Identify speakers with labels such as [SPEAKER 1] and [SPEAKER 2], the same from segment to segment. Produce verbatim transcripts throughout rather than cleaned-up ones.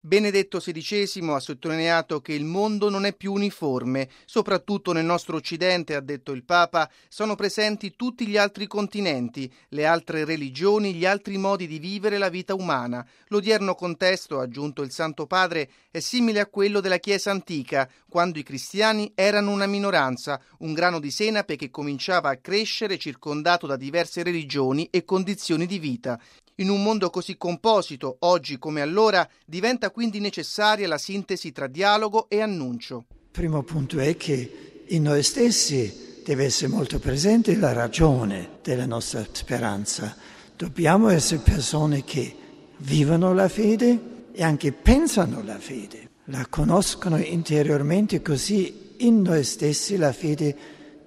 [SPEAKER 1] Benedetto sedicesimo ha sottolineato che il mondo non è più uniforme, soprattutto nel nostro Occidente, ha detto il Papa, sono presenti tutti gli altri continenti, le altre religioni, gli altri modi di vivere la vita umana. L'odierno contesto, ha aggiunto il Santo Padre, è simile a quello della Chiesa antica, quando i cristiani erano una minoranza, un grano di senape che cominciava a crescere circondato da diverse religioni e condizioni di vita. In un mondo così composito, oggi come allora, diventa quindi necessaria la sintesi tra dialogo e annuncio.
[SPEAKER 2] Il primo punto è che in noi stessi deve essere molto presente la ragione della nostra speranza. Dobbiamo essere persone che vivono la fede e anche pensano la fede, la conoscono interiormente, così in noi stessi la fede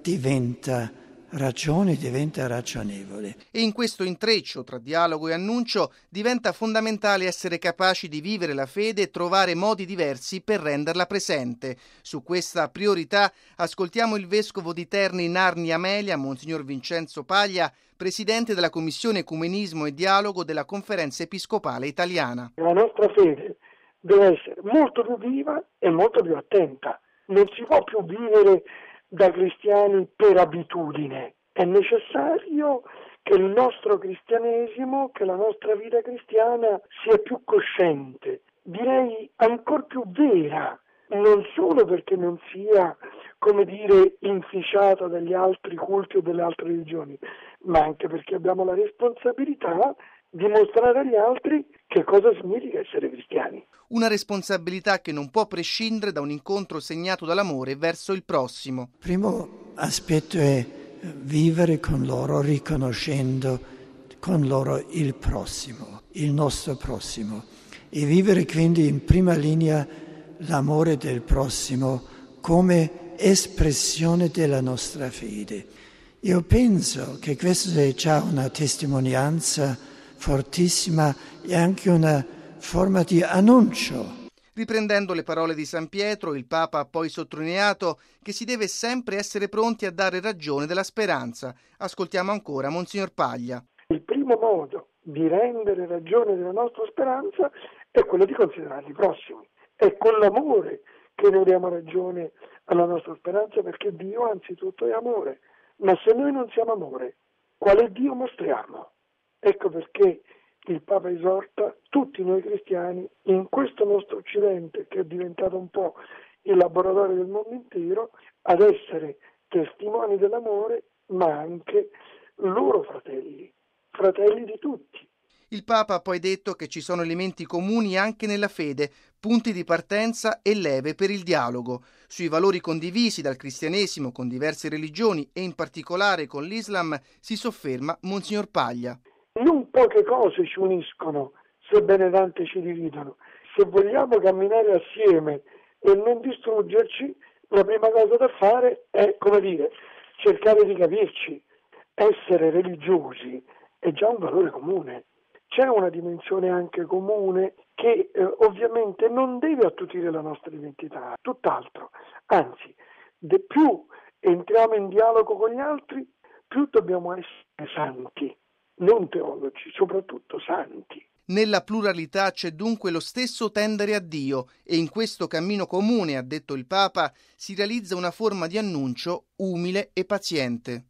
[SPEAKER 2] diventa ragione, diventa ragionevole.
[SPEAKER 1] E in questo intreccio tra dialogo e annuncio diventa fondamentale essere capaci di vivere la fede e trovare modi diversi per renderla presente. Su questa priorità ascoltiamo il vescovo di Terni Narni Amelia, Monsignor Vincenzo Paglia, presidente della Commissione Ecumenismo e Dialogo della Conferenza Episcopale Italiana.
[SPEAKER 3] La nostra fede deve essere molto più viva e molto più attenta. Non si può più vivere da cristiani per abitudine. È necessario che il nostro cristianesimo, che la nostra vita cristiana sia più cosciente, direi ancor più vera, non solo perché non sia, come dire, inficiata dagli altri culti o dalle altre religioni, ma anche perché abbiamo la responsabilità di mostrare agli altri che cosa significa essere cristiani.
[SPEAKER 1] Una responsabilità che non può prescindere da un incontro segnato dall'amore verso il prossimo.
[SPEAKER 2] Il primo aspetto è vivere con loro, riconoscendo con loro il prossimo, il nostro prossimo, e vivere quindi in prima linea l'amore del prossimo come espressione della nostra fede. Io penso che questa è già una testimonianza fortissima e anche una forma di annuncio.
[SPEAKER 1] Riprendendo le parole di San Pietro, il Papa ha poi sottolineato che si deve sempre essere pronti a dare ragione della speranza. Ascoltiamo ancora Monsignor Paglia.
[SPEAKER 3] Il primo modo di rendere ragione della nostra speranza è quello di considerarli prossimi. È con l'amore che noi diamo ragione alla nostra speranza, perché Dio anzitutto è amore. Ma se noi non siamo amore, quale Dio mostriamo? Ecco perché il Papa esorta tutti noi cristiani in questo nostro Occidente, che è diventato un po' il laboratorio del mondo intero, ad essere testimoni dell'amore, ma anche loro fratelli, fratelli di tutti.
[SPEAKER 1] Il Papa ha poi detto che ci sono elementi comuni anche nella fede, punti di partenza e leve per il dialogo. Sui valori condivisi dal cristianesimo con diverse religioni e in particolare con l'Islam si sofferma Monsignor Paglia.
[SPEAKER 3] Non poche cose ci uniscono, sebbene tante ci dividono. Se vogliamo camminare assieme e non distruggerci, la prima cosa da fare è, come dire, cercare di capirci. Essere religiosi è già un valore comune. C'è una dimensione anche comune che eh, ovviamente non deve attutire la nostra identità, tutt'altro. Anzi, de più entriamo in dialogo con gli altri, più dobbiamo essere santi. Non teologi, soprattutto santi.
[SPEAKER 1] Nella pluralità c'è dunque lo stesso tendere a Dio e in questo cammino comune, ha detto il Papa, si realizza una forma di annuncio umile e paziente.